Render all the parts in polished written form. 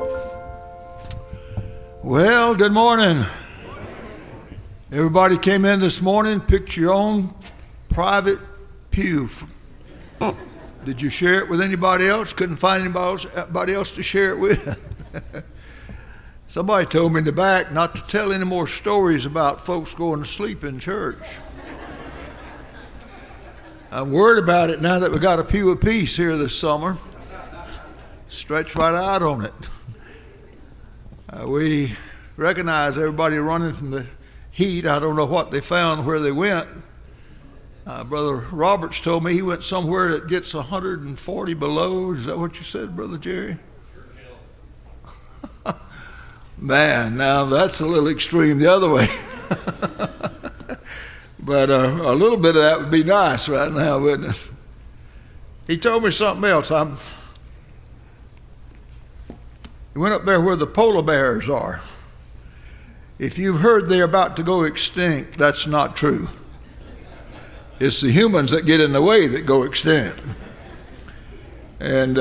Well, good morning. Everybody came in this morning, picked your own private pew. Did you share it with anybody else? Couldn't find anybody else to share it with? Somebody told me in the back not to tell any more stories about folks going to sleep in church. I'm worried about it now that we got a pew apiece here this summer. Stretch right out on it. We recognize everybody running from the heat. I don't know what they found where they went. Brother Roberts told me he went somewhere that gets 140 below. Is that what you said, Brother Jerry? Man, now that's a little extreme the other way. But a little bit of that would be nice right now, wouldn't it? He told me something else. He went up there where the polar bears are. If you've heard they're about to go extinct, that's not true. It's the humans that get in the way that go extinct. And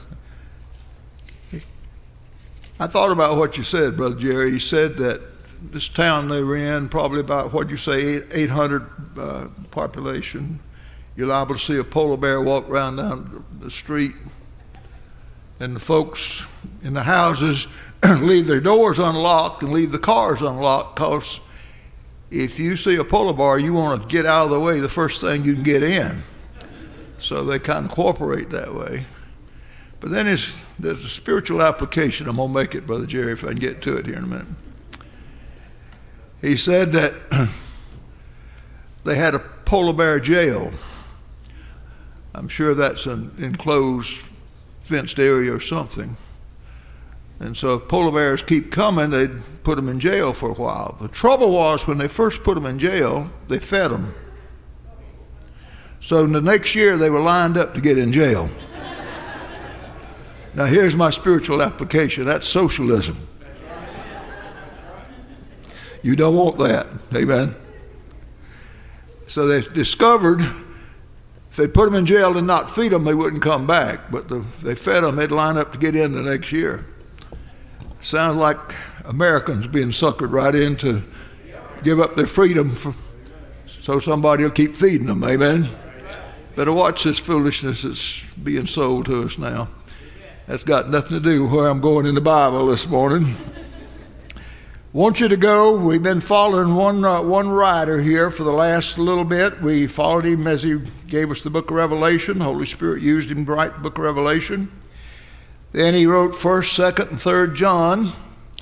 I thought about what you said, Brother Jerry. You said that this town they were in, probably about, what'd you say, 800 population. You're liable to see a polar bear walk around down the street. And the folks in the houses leave their doors unlocked and leave the cars unlocked, because if you see a polar bear, you want to get out of the way the first thing you can get in. So they kind of cooperate that way. But then there's a spiritual application. I'm going to make it, Brother Jerry, if I can get to it here in a minute. He said that they had a polar bear jail. I'm sure that's an enclosed, fenced area or something. And so if polar bears keep coming, they'd put them in jail for a while. The trouble was, when they first put them in jail, they fed them. So the next year they were lined up to get in jail. Now here's my spiritual application. That's socialism. You don't want that. Amen. So they discovered if they put them in jail and not feed them, they wouldn't come back. But they fed them, they'd line up to get in the next year. Sounds like Americans being suckered right in to give up their freedom so somebody will keep feeding them. Amen. Better watch this foolishness that's being sold to us now. That's got nothing to do with where I'm going in the Bible this morning. Want you to go. We've been following one writer here for the last little bit. We followed him as he gave us the book of Revelation. The Holy Spirit used him to write the book of Revelation. Then he wrote 1st, 2nd, and 3rd John.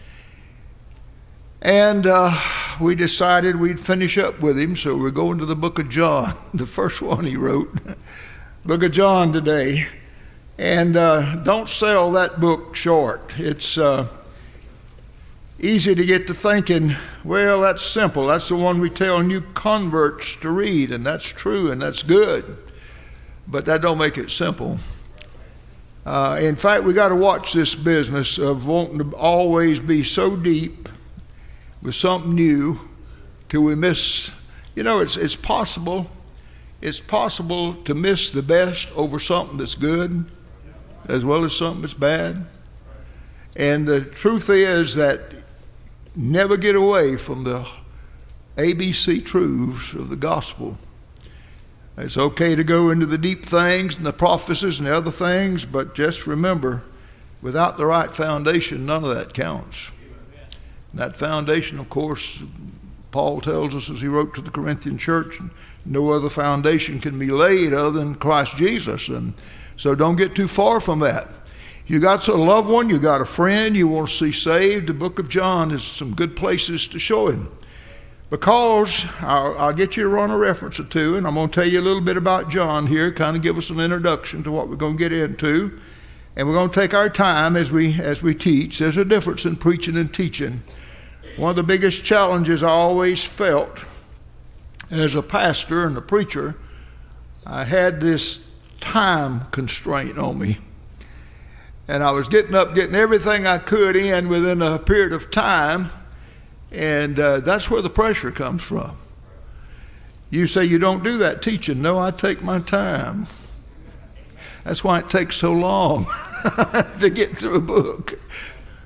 And we decided we'd finish up with him, so we're going to the book of John, the first one he wrote. Book of John today. And don't sell that book short. It's easy to get to thinking, well, that's simple. That's the one we tell new converts to read, and that's true, and that's good. But that don't make it simple. In fact, we got to watch this business of wanting to always be so deep with something new till we miss. You know, it's possible. It's possible to miss the best over something that's good as well as something that's bad. And the truth is that never get away from the ABC truths of the gospel. It's okay to go into the deep things and the prophecies and the other things, but just remember, without the right foundation, none of that counts. And that foundation, of course, Paul tells us as he wrote to the Corinthian church, no other foundation can be laid other than Christ Jesus. And so don't get too far from that. You got a loved one, you got a friend you want to see saved, the book of John is some good places to show him. Because I'll get you to run a reference or two, and I'm going to tell you a little bit about John here, kind of give us an introduction to what we're going to get into. And we're going to take our time as we teach. There's a difference in preaching and teaching. One of the biggest challenges I always felt as a pastor and a preacher, I had this time constraint on me. And I was getting everything I could in within a period of time. And that's where the pressure comes from. You say you don't do that teaching. No, I take my time. That's why it takes so long to get through a book.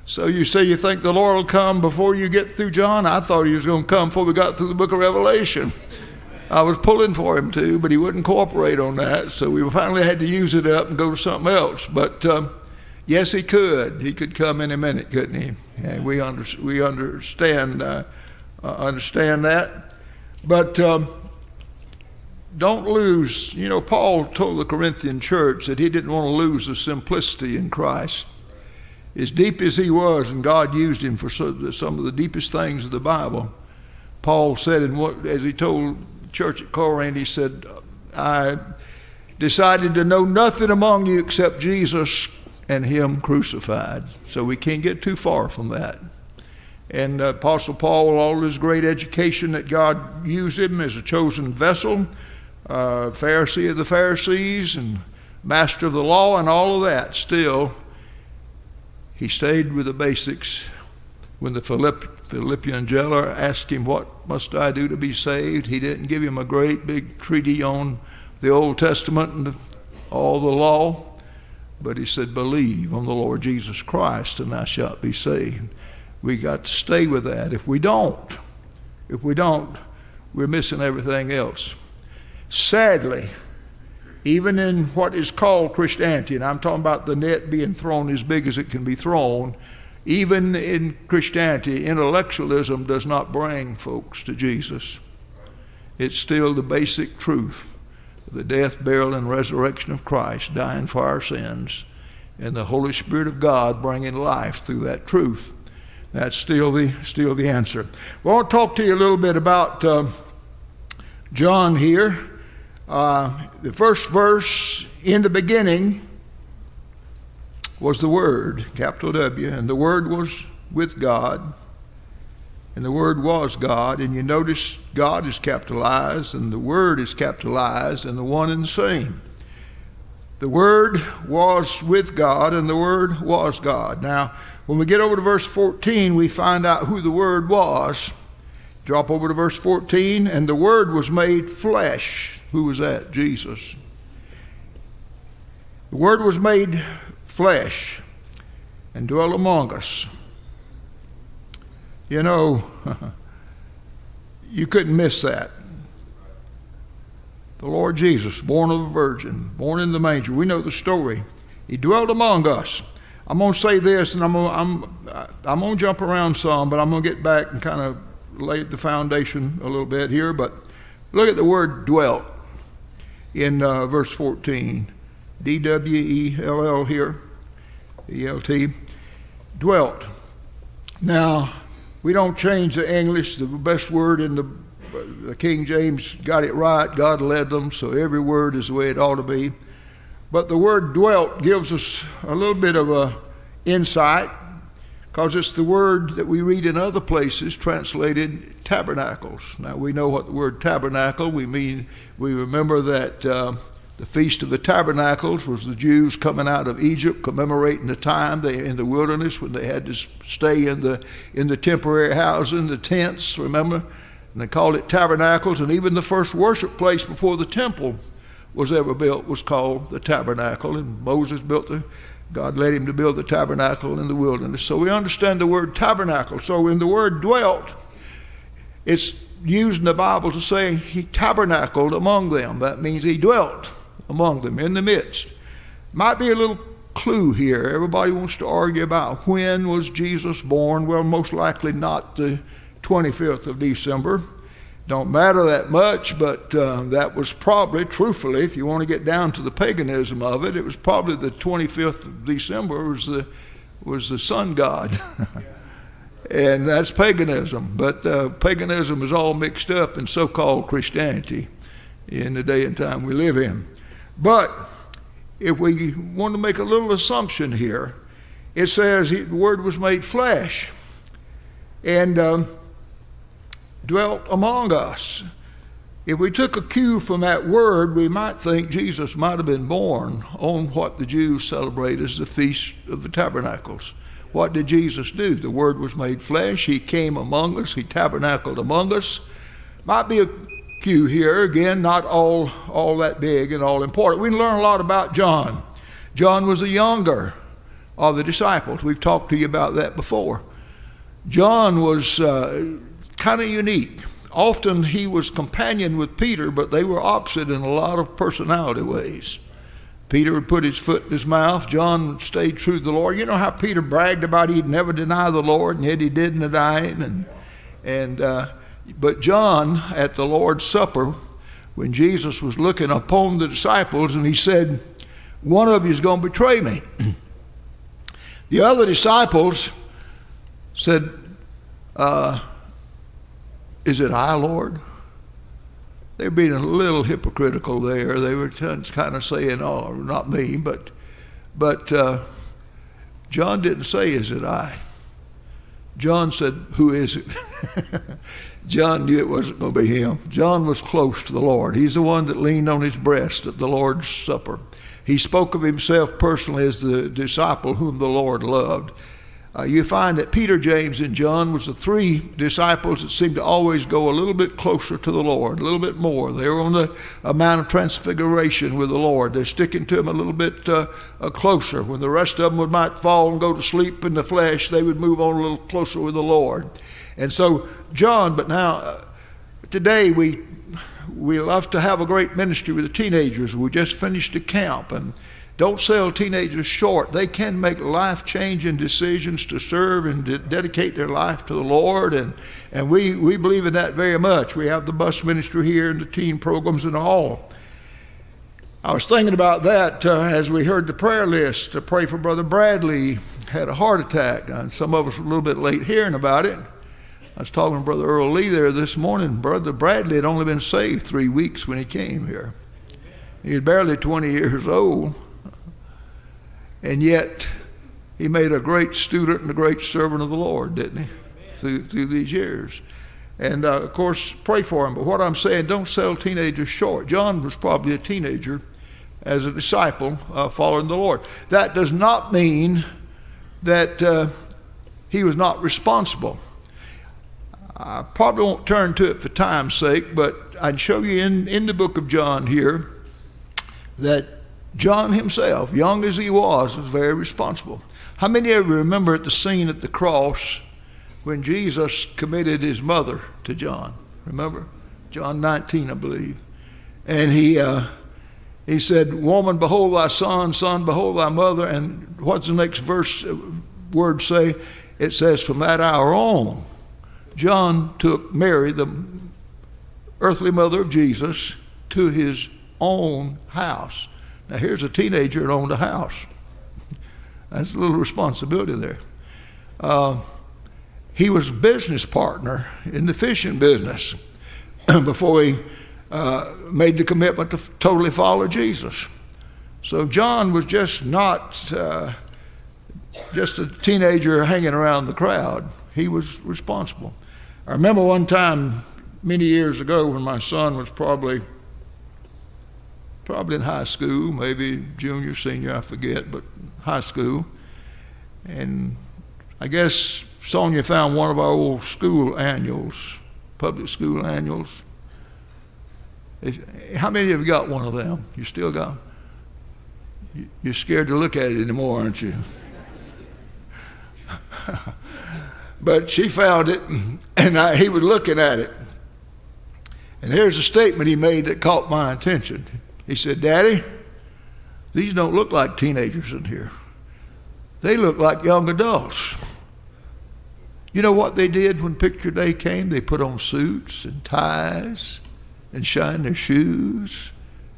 So you say you think the Lord will come before you get through John? I thought he was going to come before we got through the book of Revelation. I was pulling for him to, but he wouldn't cooperate on that. So we finally had to use it up and go to something else. But yes, he could. He could come any minute, couldn't he? And we understand that. But don't lose. You know, Paul told the Corinthian church that he didn't want to lose the simplicity in Christ. As deep as he was, and God used him for some of the deepest things of the Bible, Paul said, as he told the church at Corinth, he said, I decided to know nothing among you except Jesus and him crucified. So we can't get too far from that. And Apostle Paul, all his great education that God used him as a chosen vessel, Pharisee of the Pharisees and master of the law and all of that, still he stayed with the basics. When the Philippian jailer asked him, what must I do to be saved? He didn't give him a great big treatise on the Old Testament and all the law, but he said, believe on the Lord Jesus Christ and thou shalt be saved. We got to stay with that. If we don't, we're missing everything else. Sadly, even in what is called Christianity, and I'm talking about the net being thrown as big as it can be thrown, even in Christianity, intellectualism does not bring folks to Jesus. It's still the basic truth of the death, burial, and resurrection of Christ, dying for our sins, and the Holy Spirit of God bringing life through that truth. That's still the answer. Well, I'll talk to you a little bit about John here. The first verse, in the beginning was the Word, capital W, and the Word was with God, and the Word was God. And you notice God is capitalized, and the Word is capitalized, and the one and the same. The Word was with God, and the Word was God. Now, when we get over to verse 14, we find out who the Word was. Drop over to verse 14, and the Word was made flesh. Who was that? Jesus. The Word was made flesh and dwelt among us. You know, you couldn't miss that. The Lord Jesus, born of a virgin, born in the manger. We know the story. He dwelt among us. I'm going to say this, and I'm going to jump around some, but I'm going to get back and kind of lay the foundation a little bit here. But look at the word dwelt in verse 14. D-W-E-L-L here, E-L-T, dwelt. Now, we don't change the English. The best word in the King James got it right. God led them, so every word is the way it ought to be. But the word dwelt gives us a little bit of a insight, because it's the word that we read in other places translated tabernacles. Now, we know what the word tabernacle, we remember that the Feast of the Tabernacles was the Jews coming out of Egypt, commemorating the time in the wilderness when they had to stay in the temporary housing, the tents, remember? And they called it tabernacles, and even the first worship place before the temple was ever built was called the tabernacle, and God led him to build the tabernacle in the wilderness. So we understand the word tabernacle. So in the word dwelt, it's used in the Bible to say he tabernacled among them. That means he dwelt among them, in the midst. Might be a little clue here. Everybody wants to argue about when was Jesus born. Well, most likely not the 25th of December. Don't matter that much, but that was probably, truthfully, if you want to get down to the paganism of it, it was probably the 25th of December was the sun god. And that's paganism. But paganism is all mixed up in so-called Christianity in the day and time we live in. But if we want to make a little assumption here, it says the Word was made flesh and dwelt among us. If we took a cue from that word, we might think Jesus might have been born on what the Jews celebrate as the Feast of the Tabernacles. What did Jesus do? The Word was made flesh. He came among us. He tabernacled among us. Might be a cue here. Again, not all that big and all important. We can learn a lot about John. John was a younger are the disciples. We've talked to you about that before. John was kind of unique. Often he was companion with Peter, but they were opposite in a lot of personality ways. Peter would put his foot in his mouth. John stayed true to the Lord. You know how Peter bragged about he'd never deny the Lord, and yet he did deny him. But John, at the Lord's Supper, when Jesus was looking upon the disciples, and he said, one of you is going to betray me. The other disciples said, is it I, Lord? They were being a little hypocritical there. They were kind of saying, oh, not me, but John didn't say, is it I? John said, who is it? John knew it wasn't going to be him. John was close to the Lord. He's the one that leaned on his breast at the Lord's Supper. He spoke of himself personally as the disciple whom the Lord loved. You find that Peter, James, and John was the three disciples that seemed to always go a little bit closer to the Lord, a little bit more. They were on the Mount of Transfiguration with the Lord. They're sticking to him a little bit closer. When the rest of them might fall and go to sleep in the flesh, they would move on a little closer with the Lord. And so John, but now today we love to have a great ministry with the teenagers. We just finished a camp, and don't sell teenagers short. They can make life-changing decisions to serve and to dedicate their life to the Lord, and we believe in that very much. We have the bus ministry here and the teen programs and all. I was thinking about that as we heard the prayer list to pray for Brother Bradley. Had a heart attack, and some of us were a little bit late hearing about it. I was talking to Brother Earl Lee there this morning. Brother Bradley had only been saved 3 weeks when he came here. He was barely 20 years old. And yet, he made a great student and a great servant of the Lord, didn't he? Through these years. And, of course, pray for him. But what I'm saying, don't sell teenagers short. John was probably a teenager as a disciple following the Lord. That does not mean that he was not responsible. I probably won't turn to it for time's sake, but I'd show you in the book of John here that John himself, young as he was very responsible. How many of you remember at the scene at the cross when Jesus committed his mother to John? Remember? John 19, I believe. And he said, woman, behold thy son, son, behold thy mother. And what's the next word say? It says, from that hour on, John took Mary, the earthly mother of Jesus, to his own house. Now, here's a teenager that owned a house. That's a little responsibility there. He was a business partner in the fishing business before he made the commitment to totally follow Jesus. So John was just not just a teenager hanging around the crowd. He was responsible. I remember one time many years ago when my son was probably in high school, maybe junior, senior, I forget, but high school. And I guess Sonia found one of our old school annuals, public school annuals. How many of you got one of them? You still got them? You're scared to look at it anymore, aren't you? But she found it, and he was looking at it. And here's a statement he made that caught my attention. He said, Daddy, these don't look like teenagers in here. They look like young adults. You know what they did when picture day came? They put on suits and ties and shined their shoes.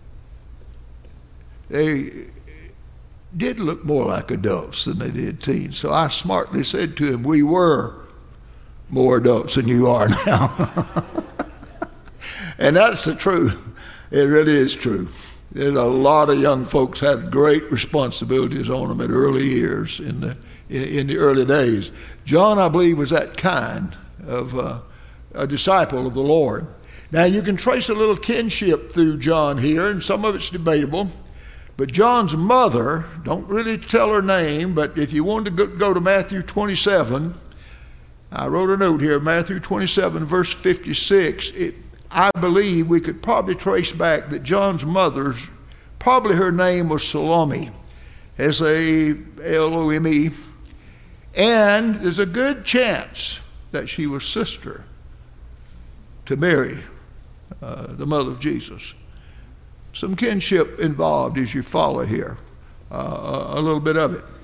They did look more like adults than they did teens. So I smartly said to him, we were more adults than you are now. And that's the truth. It really is true. There's a lot of young folks had great responsibilities on them at early years in the early days. John, I believe, was that kind of a disciple of the Lord. Now, you can trace a little kinship through John here, and some of it's debatable. But John's mother, don't really tell her name, but if you wanted to go to Matthew 27, I wrote a note here, Matthew 27, verse 56. I believe we could probably trace back that John's mother's, probably her name was Salome. Salome. And there's a good chance that she was sister to Mary, the mother of Jesus. Some kinship involved as you follow here, a little bit of it.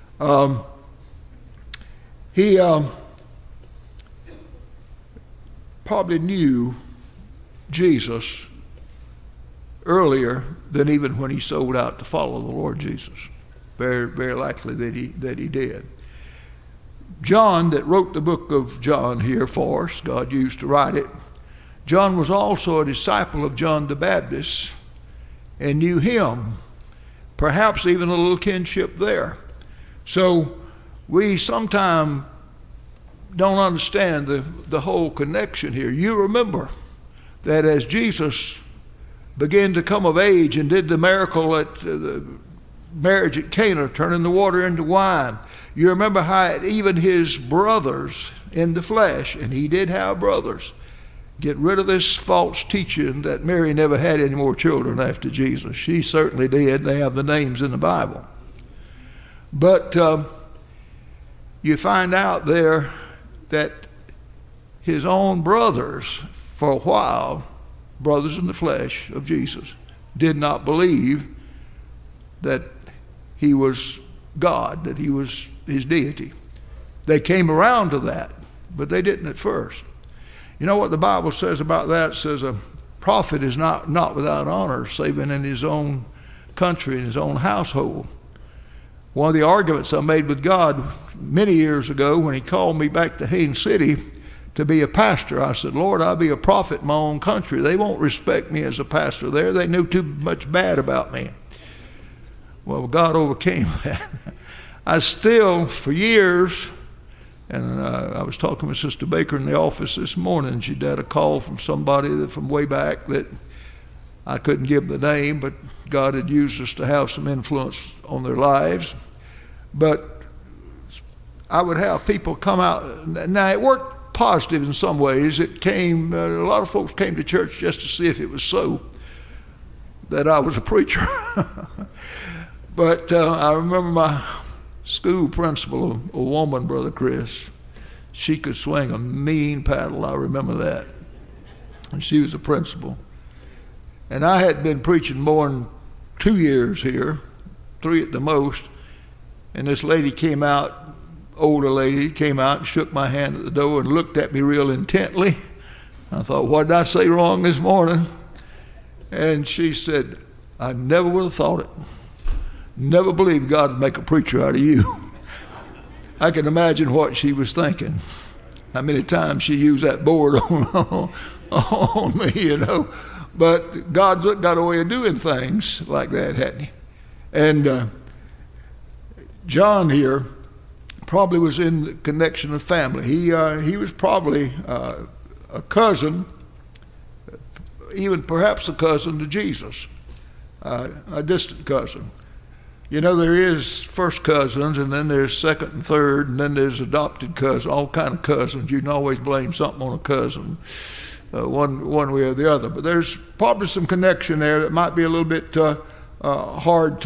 He probably knew Jesus earlier than even when he sold out to follow the Lord Jesus. Very, very likely that he did. John, that wrote the book of John here for us, God used to write it, John was also a disciple of John the Baptist and knew him, perhaps even a little kinship there. So we sometimes don't understand the whole connection here. You remember that as Jesus began to come of age and did the miracle at the marriage at Cana, turning the water into wine, you remember how even his brothers in the flesh, and he did have brothers, get rid of this false teaching that Mary never had any more children after Jesus. She certainly did. They have the names in the Bible. But you find out there that his own brothers, for a while, brothers in the flesh of Jesus, did not believe that he was God, that he was his deity. They came around to that, but they didn't at first. You know what the Bible says about that? It says a prophet is not without honor, saving in his own country, in his own household. One of the arguments I made with God many years ago when he called me back to Haines City to be a pastor, I said, Lord, I'll be a prophet in my own country. They won't respect me as a pastor there. They knew too much bad about me. Well, God overcame that. I still, for years, and I was talking with Sister Baker in the office this morning, and she'd had a call from somebody from way back that I couldn't give the name, but God had used us to have some influence on their lives. But I would have people come out. Now, it worked positive in some ways. It came, a lot of folks came to church just to see if it was so that I was a preacher. But I remember my school principal, a woman, Brother Chris. She could swing a mean paddle, I remember that. And she was a principal. And I had been preaching more than 2 years here, 3 at the most. And this lady came out, older lady, came out and shook my hand at the door and looked at me real intently. I thought, what did I say wrong this morning? And she said, I never would have thought it. Never believed God would make a preacher out of you. I can imagine what she was thinking. How many times she used that board on me, you know. But God's got a way of doing things like that, hadn't he? And John here probably was in the connection of family. He was probably a cousin, even perhaps a cousin to Jesus, a distant cousin. You know, there is first cousins, and then there's second and third, and then there's adopted cousins, all kind of cousins. You can always blame something on a cousin, one way or the other. But there's probably some connection there that might be a little bit hard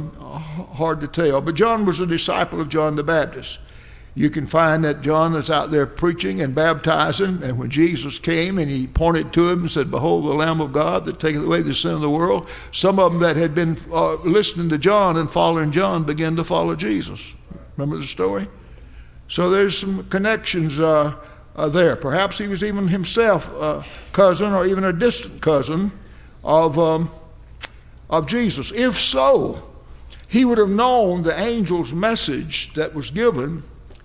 to tell. But John was a disciple of John the Baptist. You can find that John is out there preaching and baptizing, and when Jesus came and he pointed to him and said, behold the Lamb of God that taketh away the sin of the world, some of them that had been listening to John and following John began to follow Jesus. Remember the story? So there's some connections there. Perhaps he was even himself a cousin or even a distant cousin of Jesus. If so, he would have known the angel's message that was given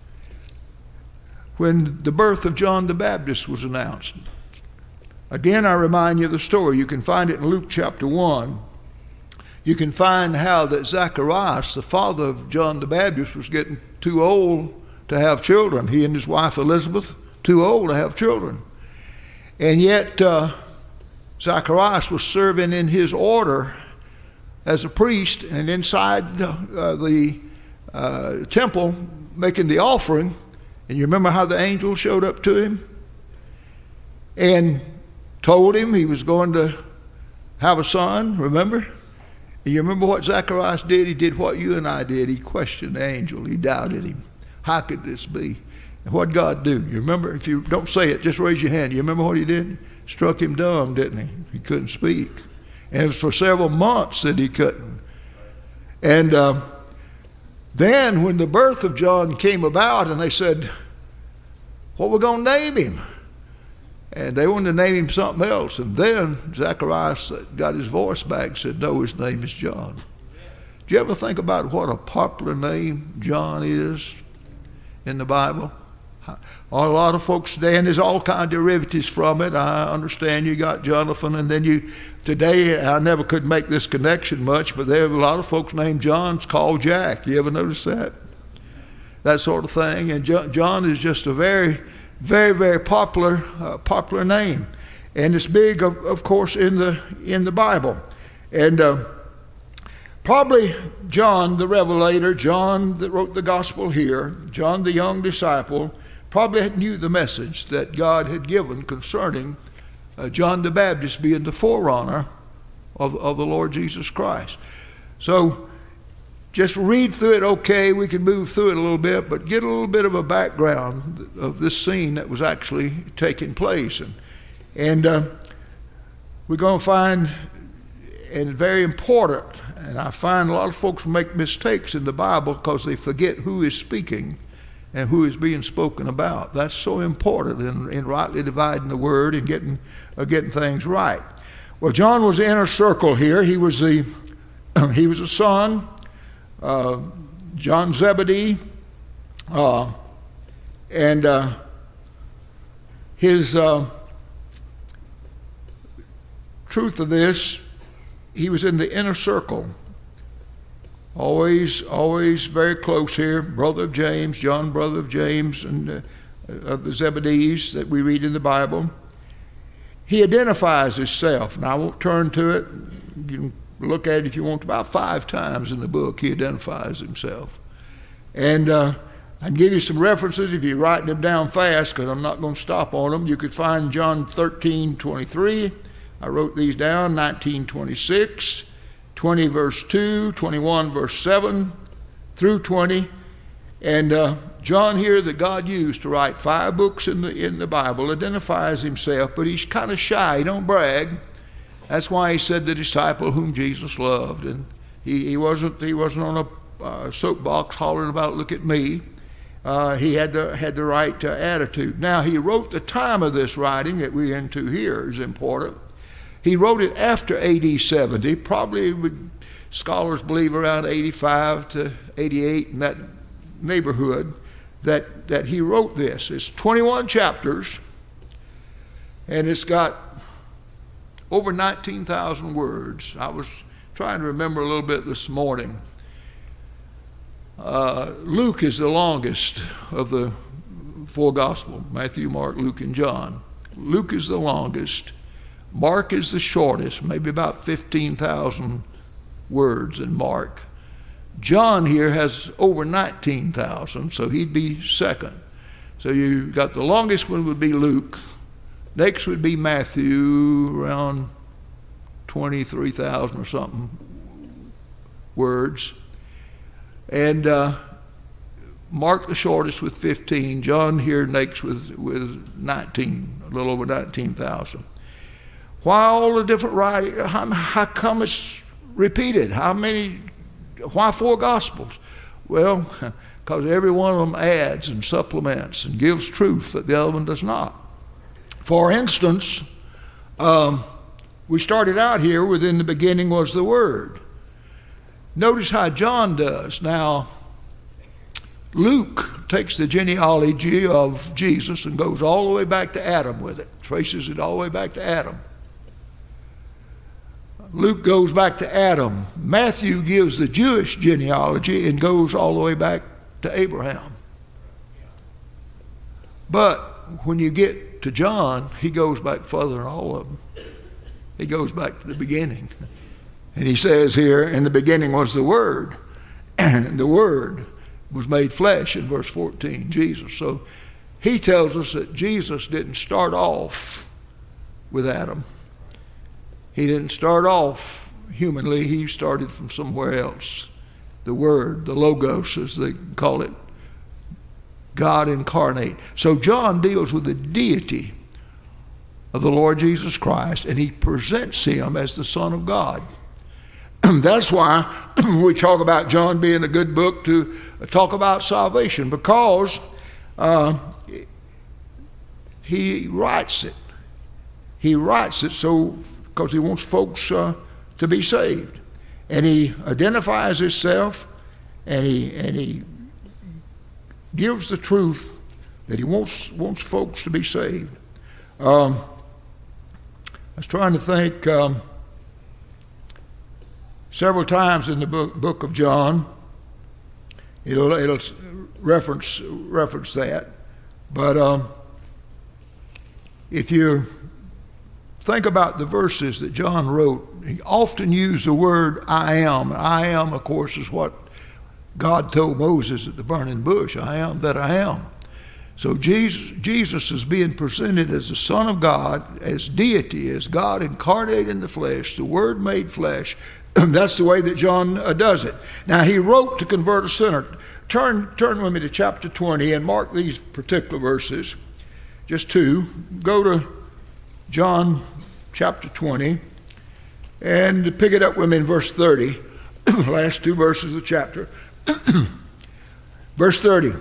when the birth of John the Baptist was announced. Again, I remind you of the story. You can find it in Luke chapter 1. You can find how that Zacharias, the father of John the Baptist, was getting too old to have children. He and his wife Elizabeth, too old to have children. And yet Zacharias was serving in his order as a priest and inside the temple making the offering. And you remember how the angel showed up to him and told him he was going to have a son, remember? And you remember what Zacharias did? He did what you and I did. He questioned the angel. He doubted him. How could this be? And what did God do? You remember? If you don't say it, just raise your hand. You remember what he did? Struck him dumb, didn't he? He couldn't speak. And it was for several months that he couldn't. And then when the birth of John came about and they said, what are we going to name him? And they wanted to name him something else. And then Zacharias got his voice back and said, no, his name is John. Do you ever think about what a popular name John is in the Bible? A lot of folks today, and there's all kind of derivatives from it. I understand you got Jonathan, and then today I never could make this connection much, but there are a lot of folks named John's called Jack. You ever notice that? That sort of thing. And John is just a very, very, very popular name. And it's big, of course, in the Bible. And probably John the Revelator, John that wrote the gospel here, John the young disciple, probably knew the message that God had given concerning John the Baptist being the forerunner of the Lord Jesus Christ. So just read through it, okay, we can move through it a little bit, but get a little bit of a background of this scene that was actually taking place. And we're going to find, and very important, and I find a lot of folks make mistakes in the Bible because they forget who is speaking and who is being spoken about. That's so important in rightly dividing the word and getting things right. Well, John was the inner circle here. He was a son, John Zebedee, and his truth of this, he was in the inner circle. Always very close here. Brother of James, John, brother of James, and of the Zebedees that we read in the Bible. He identifies himself, and I won't turn to it. You can look at it if you want, about 5 times in the book he identifies himself. And I can give you some references if you're writing them down fast, because I'm not going to stop on them. You could find John 13:23. I wrote these down, 19:26. 20 verse 2, 21 verse 7 through 20. And John here that God used to write 5 books in the Bible identifies himself, but he's kind of shy. He don't brag. That's why he said the disciple whom Jesus loved. And he wasn't on a soapbox hollering about, look at me. He had the right attitude. Now, he wrote the time of this writing that we're into here is important. He wrote it after AD 70, probably scholars believe around 85 to 88 in that neighborhood that he wrote this. It's 21 chapters, and it's got over 19,000 words. I was trying to remember a little bit this morning. Luke is the longest of the 4 Gospels, Matthew, Mark, Luke, and John. Luke is the longest. Mark is the shortest, maybe about 15,000 words in Mark. John here has over 19,000, so he'd be second. So you got the longest one would be Luke. Next would be Matthew, around 23,000 or something words. And Mark the shortest with 15. John here next with 19, a little over 19,000. Why all the different writings? How come it's repeated? Why 4 Gospels? Well, because every one of them adds and supplements and gives truth that the other one does not. For instance, we started out here with in the beginning was the Word. Notice how John does. Now, Luke takes the genealogy of Jesus and goes all the way back to Adam with it, traces it all the way back to Adam. Luke goes back to Adam. Matthew gives the Jewish genealogy and goes all the way back to Abraham. But when you get to John, he goes back further than all of them. He goes back to the beginning. And he says here, in the beginning was the Word, and the Word was made flesh in verse 14, Jesus. So he tells us that Jesus didn't start off with Adam. He didn't start off humanly, he started from somewhere else. The Word, the Logos, as they call it, God incarnate. So John deals with the deity of the Lord Jesus Christ, and he presents him as the Son of God. That's why we talk about John being a good book to talk about salvation, because he writes it. He writes it so because he wants folks to be saved. And he identifies himself, and he gives the truth that he wants folks to be saved. I was trying to think several times in the book of John. It'll reference that, but if you think about the verses that John wrote, he often used the word I am. I am, of course, is what God told Moses at the burning bush. I am that I am. So Jesus is being presented as the Son of God, as deity, as God incarnate in the flesh, the Word made flesh. That's the way that John does it. Now, he wrote to convert a sinner. Turn with me to chapter 20 and mark these particular verses. Just two. Go to John chapter 20 and pick it up with me in verse 30. Last two verses of the chapter. Verse 30.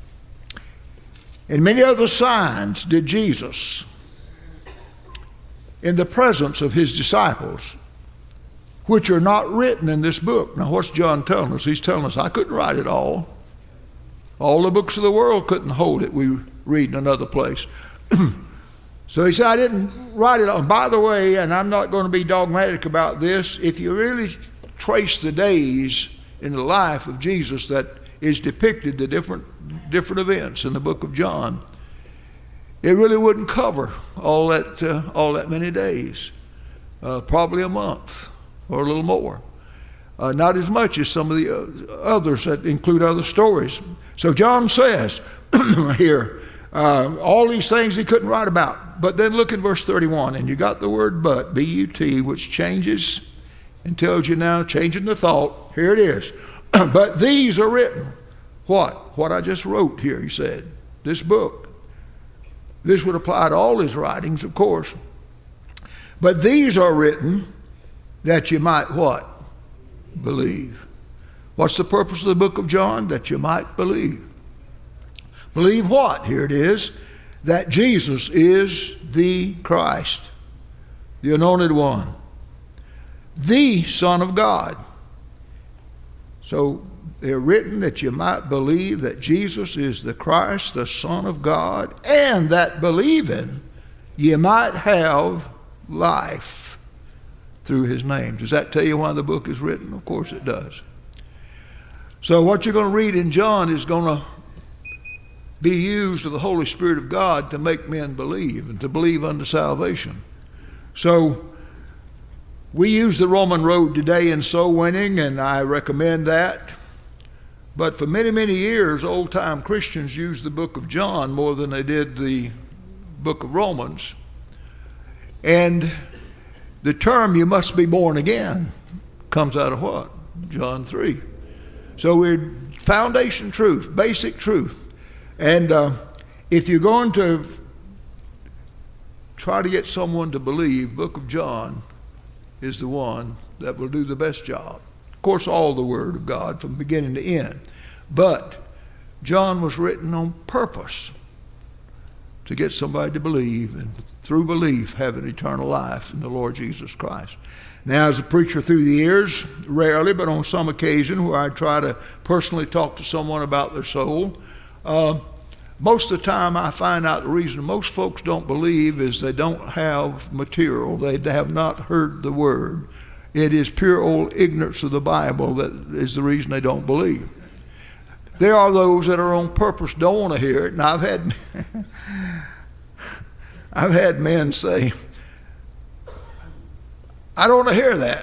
And many other signs did Jesus in the presence of his disciples, which are not written in this book. Now, what's John telling us? He's telling us, I couldn't write it all. All the books of the world couldn't hold it, we read in another place. So he said, I didn't write it all. And by the way, and I'm not going to be dogmatic about this, if you really trace the days in the life of Jesus that is depicted, the different events in the book of John, it really wouldn't cover all that many days. Probably a month or a little more. Not as much as some of the others that include other stories. So John says here, all these things he couldn't write about. But then look in verse 31, and you got the word but, B-U-T, which changes and tells you now, changing the thought. Here it is. But these are written. What? What I just wrote here, he said. This book. This would apply to all his writings, of course. But these are written that you might what? Believe. What's the purpose of the book of John? That you might believe. Believe what? Here it is. That Jesus is the Christ, the anointed one, the Son of God. So they're written that you might believe that Jesus is the Christ, the Son of God, and that believing you might have life through his name. Does that tell you why the book is written? Of course it does. So what you're going to read in John is going to be used of the Holy Spirit of God to make men believe and to believe unto salvation. So we use the Roman road today in soul winning, and I recommend that. But for many, many years, old-time Christians used the book of John more than they did the book of Romans. And the term, you must be born again, comes out of what? John 3. So we're foundation truth, basic truth. And if you're going to try to get someone to believe, book of John is the one that will do the best job. Of course, all the Word of God from beginning to end. But John was written on purpose to get somebody to believe, and through belief have an eternal life in the Lord Jesus Christ. Now, as a preacher through the years, rarely, but on some occasion where I try to personally talk to someone about their soul, most of the time I find out the reason most folks don't believe is they don't have material. They have not heard the Word. It is pure old ignorance of the Bible that is the reason they don't believe. There are those that are on purpose don't want to hear it, and I've had men say, I don't want to hear that.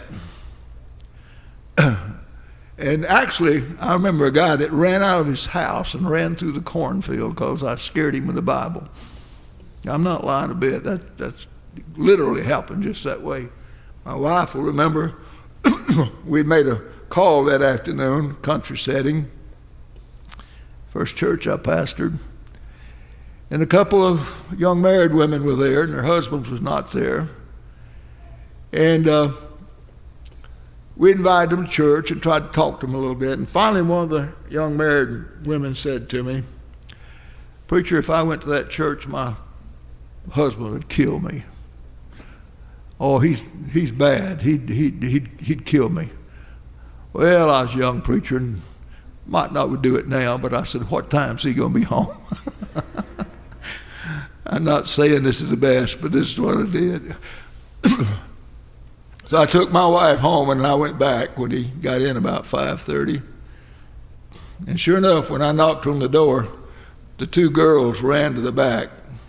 And actually, I remember a guy that ran out of his house and ran through the cornfield because I scared him with the Bible. I'm not lying a bit. That's literally happened just that way. My wife will remember we made a call that afternoon, country setting, first church I pastored, and a couple of young married women were there, and their husbands was not there. And we invited them to church and tried to talk to them a little bit. And finally, one of the young married women said to me, "Preacher, if I went to that church, my husband would kill me. Oh, he's bad. He'd kill me." Well, I was a young preacher and might not would do it now, but I said, "What time's he going to be home?" I'm not saying this is the best, but this is what I did. So I took my wife home, and I went back when he got in about 5:30. And sure enough, when I knocked on the door, the two girls ran to the back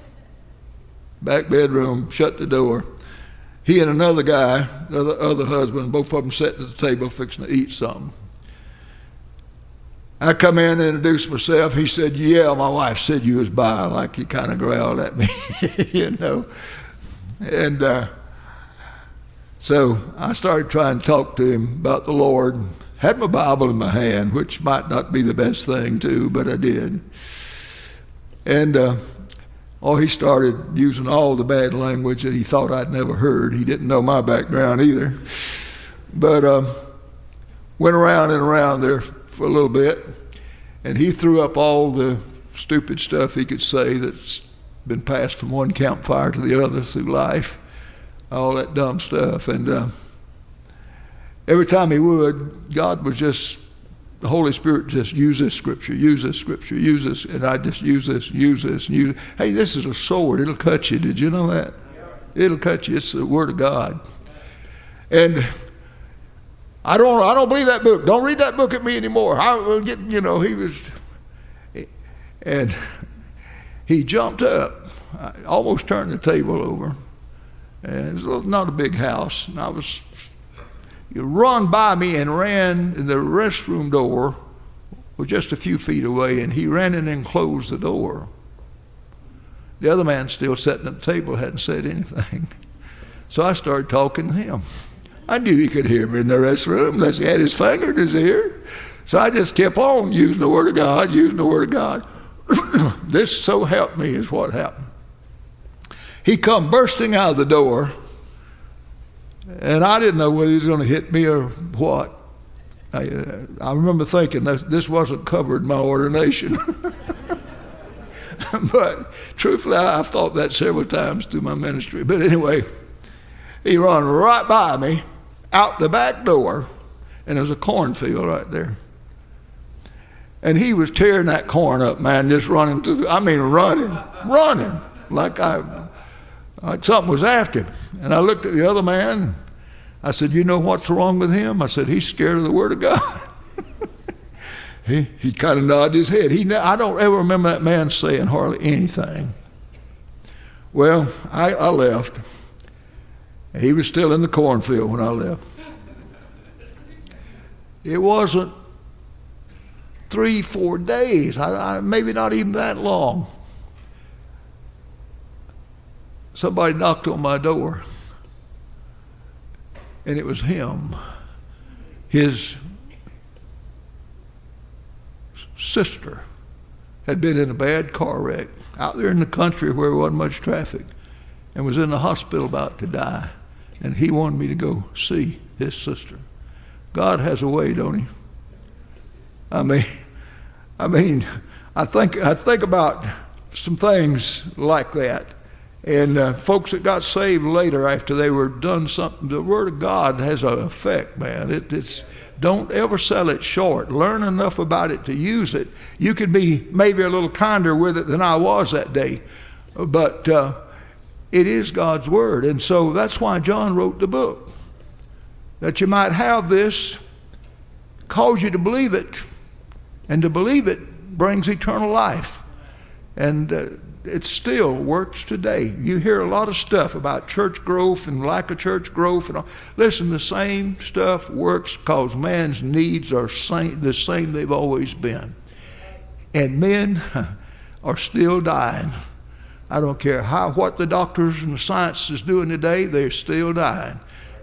bedroom, shut the door. He and another guy, the other husband, both of them sitting at the table fixing to eat something. I come in and introduced myself. He said, "Yeah, my wife said you was by," like he kind of growled at me, you know. And so I started trying to talk to him about the Lord. Had my Bible in my hand, which might not be the best thing too, but I did. And he started using all the bad language that he thought I'd never heard. He didn't know my background either. But went around and around there for a little bit, and he threw up all the stupid stuff he could say that's been passed from one campfire to the other through life, all that dumb stuff. And every time he would, God was just, the Holy Spirit just use this scripture, use this scripture, use this, and I just use this, use this, and use it. Hey, this is a sword. It'll cut you. Did you know that? It'll cut you. It's the Word of God. And I don't believe that book. Don't read that book at me anymore. I will get, he was, and he jumped up. I almost turned the table over. And it was not a big house. And he run by me and ran, and the restroom door was just a few feet away, and he ran in and closed the door. The other man still sitting at the table hadn't said anything. So I started talking to him. I knew he could hear me in the restroom unless he had his finger in his ear. So I just kept on using the Word of God, using the Word of God. This so helped me is what happened. He come bursting out of the door, and I didn't know whether he was going to hit me or what. I remember thinking this wasn't covered in my ordination. But truthfully, I've thought that several times through my ministry. But anyway, he run right by me out the back door, and there was a cornfield right there. And he was tearing that corn up, man, just running through, running, like something was after him. And I looked at the other man. I said, "You know what's wrong with him?" I said, "He's scared of the Word of God." He kind of nodded his head. I don't ever remember that man saying hardly anything. Well, I left. He was still in the cornfield when I left. It wasn't 3-4 days, maybe not even that long. Somebody knocked on my door, and it was him. His sister had been in a bad car wreck out there in the country where there wasn't much traffic, and was in the hospital about to die. And he wanted me to go see his sister. God has a way, don't he? I mean, I think about some things like that. And folks that got saved later after they were done something, the Word of God has an effect, man. It's don't ever sell it short. Learn enough about it to use it. You could be maybe a little kinder with it than I was that day. But it is God's Word. And so that's why John wrote the book. That you might have this, cause you to believe it. And to believe it brings eternal life. And it still works today. You hear a lot of stuff about church growth and lack of church growth. And all. Listen, the same stuff works because man's needs are the same they've always been. And men are still dying. I don't care what the doctors and the science is doing today, they're still dying.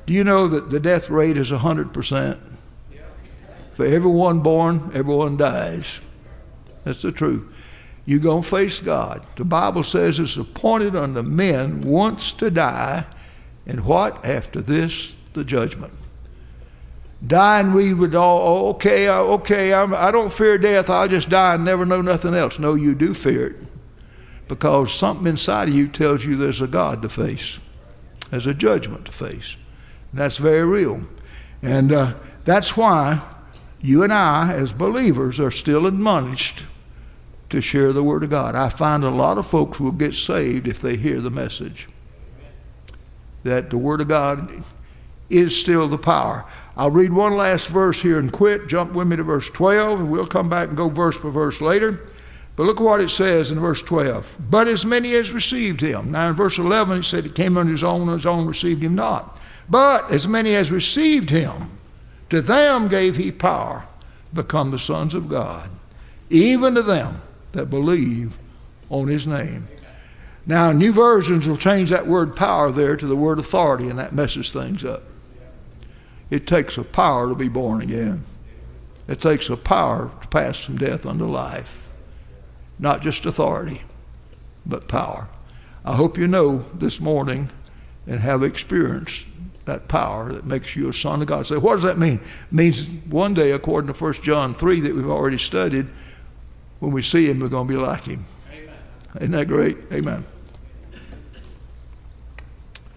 Do you know that the death rate is 100%? For everyone born, everyone dies. That's the truth. You're going to face God. The Bible says it's appointed unto men once to die, and what? After this, the judgment. Dying, we would all, okay, I don't fear death. I'll just die and never know nothing else. No, you do fear it, because something inside of you tells you there's a God to face. There's a judgment to face. And that's very real. And that's why you and I, as believers, are still admonished to share the Word of God. I find a lot of folks will get saved if they hear the message that the Word of God is still the power. I'll read one last verse here and quit. Jump with me to verse 12, and we'll come back and go verse by verse later. But look at what it says in verse 12. But as many as received him. Now in verse 11 it said he came unto his own, and his own received him not. But as many as received him, to them gave he power to become the sons of God, even to them that believe on his name. Now, new versions will change that word power there to the word authority, and that messes things up. It takes a power to be born again. It takes a power to pass from death unto life. Not just authority, but power. I hope you know this morning and have experienced that power that makes you a son of God. So what does that mean? It means one day, according to 1 John 3 that we've already studied, when we see him, we're going to be like him. Amen. Isn't that great? Amen.